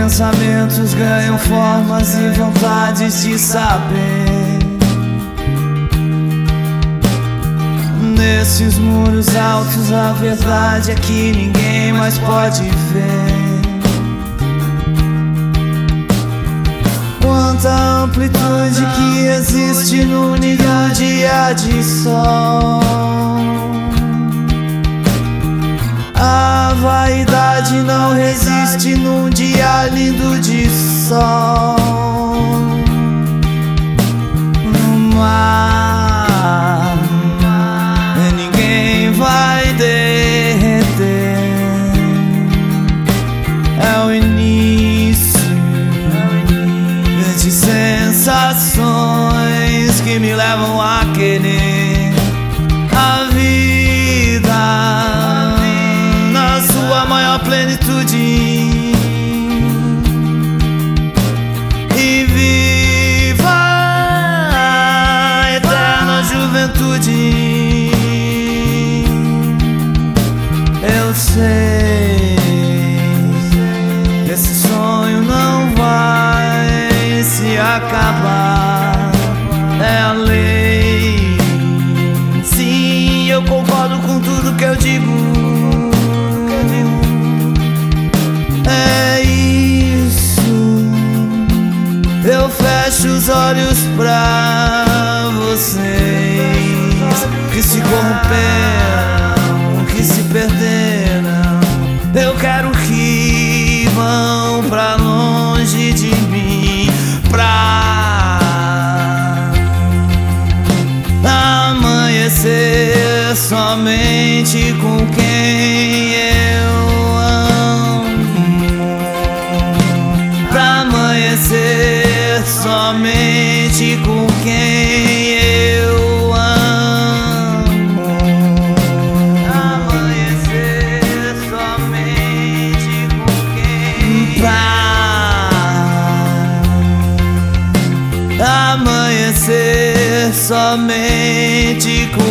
pensamentos ganham formas e vontades de saber. Nesses muros altos a verdade é que ninguém mais pode ver. Quanta amplitude que existe num nível dia de sol. A vaidade não resiste num dia lindo de sol. No mar ninguém vai derreter. É o início de sensações que me levam a querer a vida na sua maior plenitude. E viva a eterna juventude. Eu sei, esse sonho não vai se acabar. É a lei. Sim, eu concordo com tudo que eu digo. É isso. Eu fecho os olhos pra vocês que se corromperam, que se perderam. Eu quero que vão pra longe de mim, pra amanhecer somente com quem eu amo, pra amanhecer somente com quem eu amo, amanhecer somente com quem amanhecer somente com